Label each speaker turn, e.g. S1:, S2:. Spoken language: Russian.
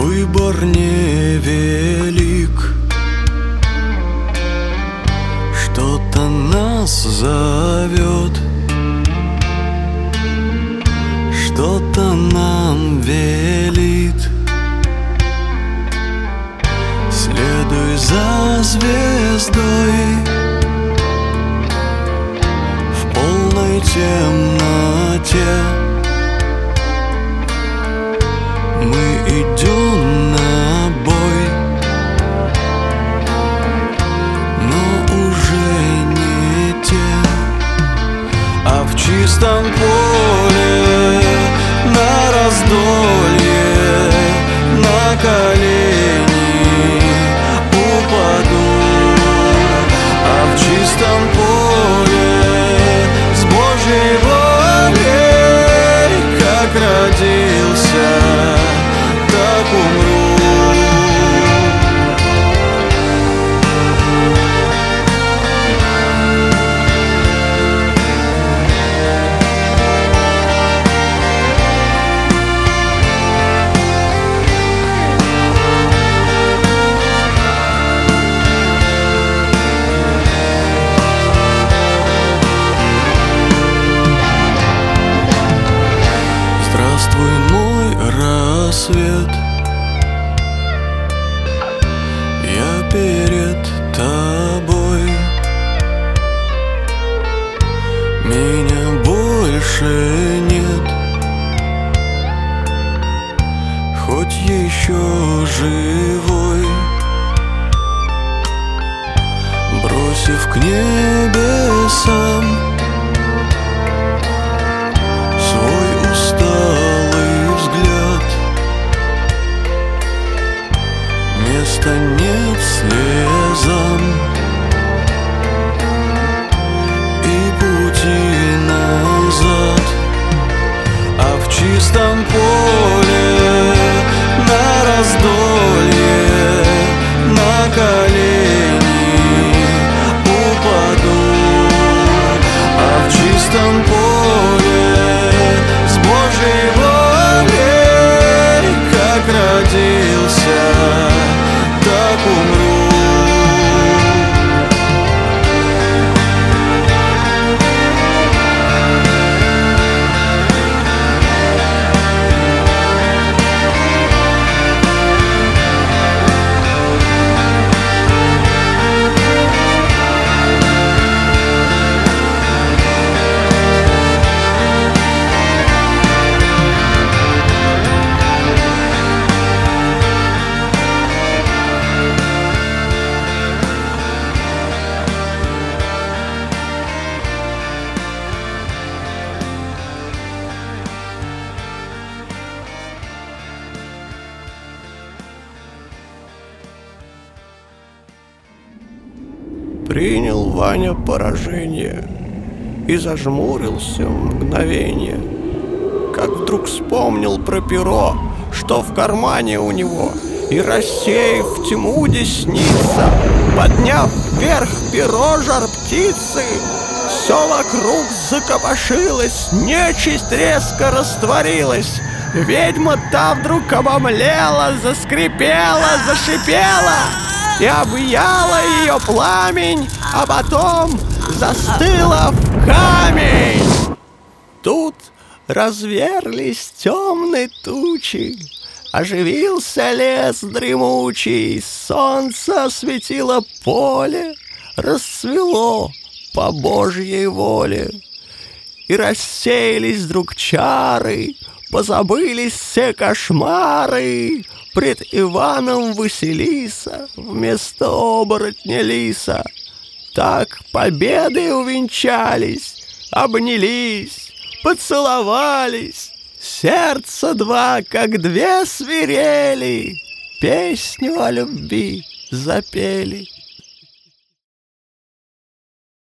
S1: Выбор невелик, что-то нас зовет, что-то нам велит. Следуй за звездой в полной темноте. Мы идем на бой, но уже не те. А в чистом поле на раздолье на колени упаду. А в чистом поле с Божьей волей, как родился, так умру. Здравствуй, мой рассвет, я перед тобой. Меня больше нет, хоть еще живой. Бросив к небесам свой усталый взгляд, места нет слезам и пути назад. А в чистом поле на раздолье на колени упаду. А в чистом поле с Божьей волей, как родился, так умру.
S2: Принял Ваня поражение и зажмурился мгновение, как вдруг вспомнил про перо, что в кармане у него, и, рассеяв тьму десница, подняв вверх перо жар-птицы, все вокруг закопошилось, нечисть резко растворилась. Ведьма та вдруг обомлела, заскрипела, зашипела, и объяла ее пламень, а потом застыла в камень. Тут разверлись темные тучи, оживился лес дремучий, солнце осветило поле, расцвело по Божьей воле. И рассеялись вдруг чары, позабылись все кошмары. Пред Иваном Василиса вместо оборотня лиса. Так победой увенчались, обнялись, поцеловались. Сердца два, как две свирели, песню о любви запели.